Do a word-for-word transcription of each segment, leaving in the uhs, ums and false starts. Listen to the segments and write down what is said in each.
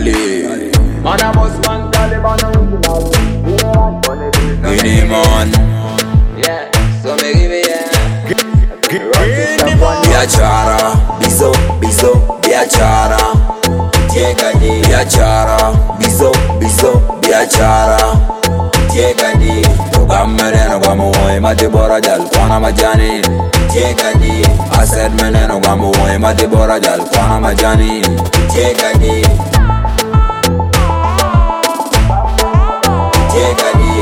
Cali. Man a boss man, Taliban original. Guinea man. Yeah, so me give it, yeah. Biachara, bizo, bizo, biachara. Tiekadi, Biachara, bizo, bizo, biachara. tiekadi, Ugamereno gamuwe matibora jal kwana majani. tiekadi, I said meneno gamuwe matibora jal kwana majani. tiekadi, tiekadi.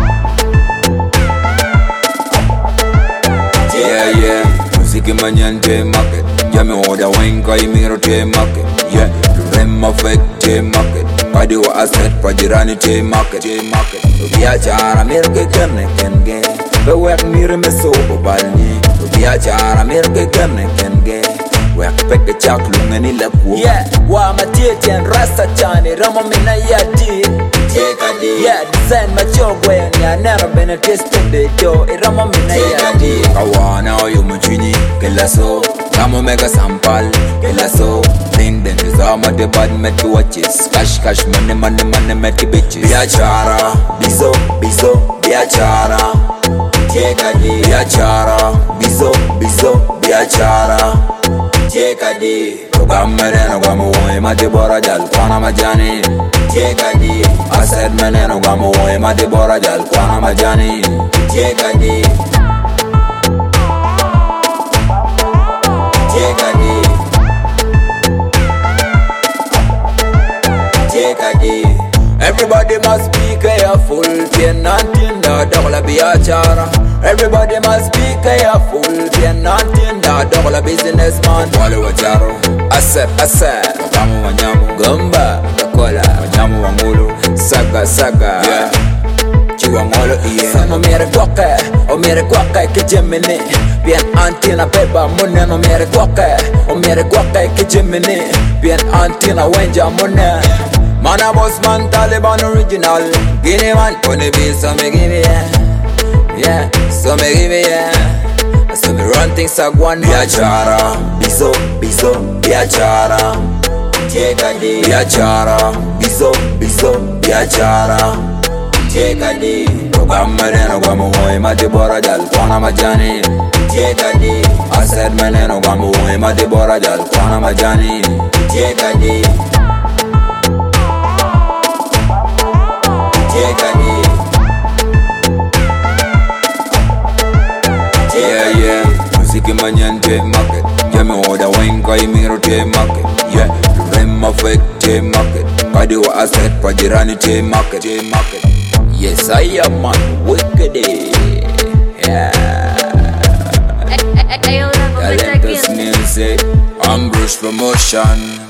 Yeah, yeah. Musiki manyan te market. Yami oda wenka imiro te market. Yeah, rema fake te market. Kadi wa asset pajirani te market. Te market. Biachara mirke kenne kenge. Bewek mire me so balni. Biachara mirke kenne kenge. Wek peke chak lungeni lekwo. Yeah, wa matete and rasta chani ramo mina yati. Tiekadi, yeah, design machogwe nya never been a tested yo. Ramo mina yati. Kawana oyo mchini kila so. Kamo mega sampal kila so. Linden nizama de bad meti watches. Cash cash money money money meti bitches. Biachara, bizo bizo biachara. Tiekadi, Biachara, bizo bizo biachara. tiekadi, Ugamereno gamuwe matibora jal kwana majani. tiekadi, I said meneno gamuwe matibora jal kwana majani. tiekadi, tiekadi, tiekadi. Everybody must be careful. Bien antinda dola biachara. Everybody must be careful. Bien antinda dola businessman. Wale wacharo. Asset asset. Wakamu wanyamu. Gomba. Kakola. Wanyamu wangulu. Saga saga. Yeah. Chiwangolo iye. Sama mere kwake, o mere kwake kijemini. Bien antina beba mune no mere kwake, o mere kwake kijemini. Bien antina wenja mune. Man a boss man, Taliban original. Guinea man, pony be so me give it, yeah. Yeah, So me give it, yeah. So me run things like one. Biachara, bizo, bizo, biachara. tiekadi, Biachara, bizo, bizo, biachara. tiekadi, Ugamereno gamuwe matibora jal kwana majani. tiekadi, I said meneno gamuwe matibora jal kwana majani. tiekadi, tiekadi. Yeah, yeah. Musiki manyan te market. Yami oda wenka imiro te market. Yeah, rema fake te market. Kadi wa asset pajirani te market. Te market. Yes, I am man wicked. Yeah. Talentless music. Ambush promotion.